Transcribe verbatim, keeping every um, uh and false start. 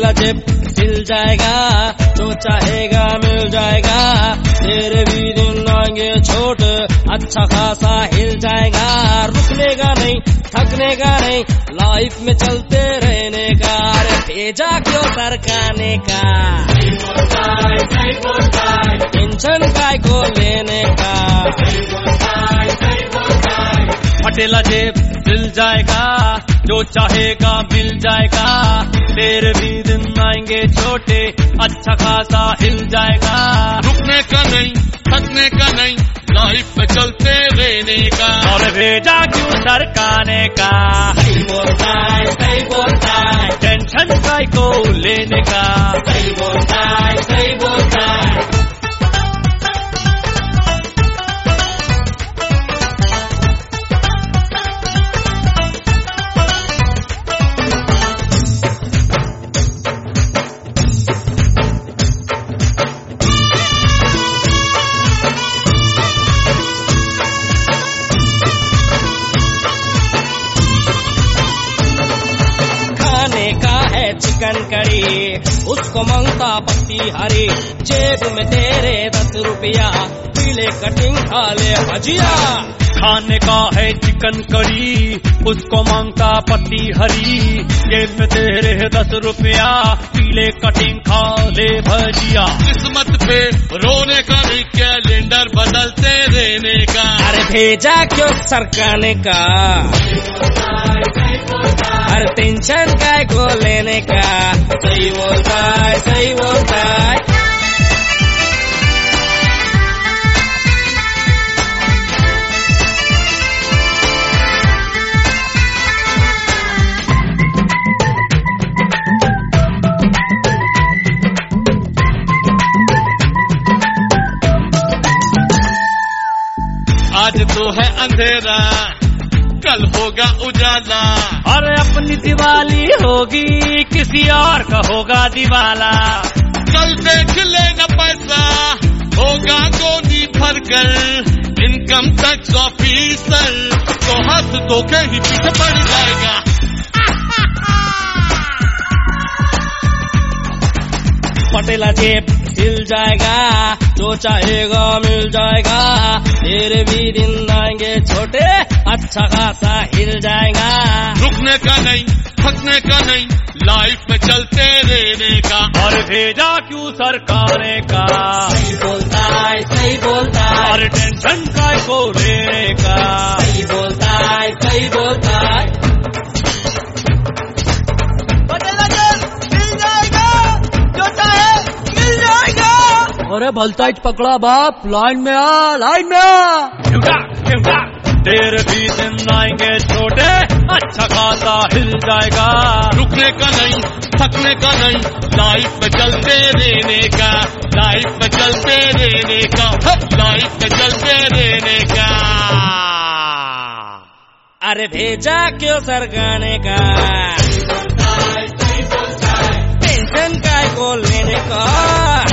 फटेला जेब हिल जाएगा, जो चाहेगा मिल जाएगा, तेरे भी दिन आएंगे छोट अच्छा खासा हिल जाएगा। रुकने का नहीं, थकने का नहीं, लाइफ में चलते रहने का। अरे भेजा क्यों सरकाने का, टेंशन काय को लेने का। फटेला जेब हिल जाएगा, जो चाहेगा मिल जाएगा, तेरे भी दिन आएंगे छोटे अच्छा खासा हिल जाएगा। रुकने का नहीं, थकने का नहीं, लाइफ में चलते रहने का। और भेजा क्यों सरकाने का, सही बोलता है सही बोलता है, टेंशन काय को लेने का। सही बोलता है सही बोलता है। चिकन करी उसको मांगता पत्ती हरी, जेब में तेरे दस रुपया, पीले कटिंग खा ले भजिया। खाने का है चिकन करी, उसको मांगता पत्ती हरी, जेब में तेरे दस रुपया, पीले कटिंग खा ले भजिया। किस्मत पे रोने का नहीं, कैलेंडर बदलते रहने का। अरे भेजा क्यों सरकाने का, हर टेंशन काय को लेने का। सही बोलता है सही बोलता है। आज तो है अंधेरा, कल होगा उजाला। अरे अपनी दिवाली होगी, किसी और का होगा दिवाला। कल देख लेना पैसा, होगा गोदी भरकर, इनकम टैक्स ऑफिसर तो हाथ धो के ही पीछे पड़ जाएगा। फटेला जेब हिल जाएगा, जो चाहेगा मिल जाएगा, तेरे भी दिन आएंगे छोटे अच्छा खासा हिल जाएगा। रुकने का नहीं, थकने का नहीं, लाइफ में चलते रहने का। और भेजा क्यों सरकाने का, सही बोलता है सही बोलता है, और टेंशन काय को लेने का। सही बोलता है सही बोलता है। अरे भलताइच पकड़ा बाप, लाइन में आ लाइन में आ। क्योंका, क्योंका, तेरे भी दिन आएंगे छोटे अच्छा खासा हिल जाएगा। रुकने का नहीं, थकने का नहीं, लाइफ में चलते रहने का। लाइफ में चलते रहने का, लाइफ में चलते रहने का। अरे भेजा क्यों सरकाने का, टेंशन काय को लेने का।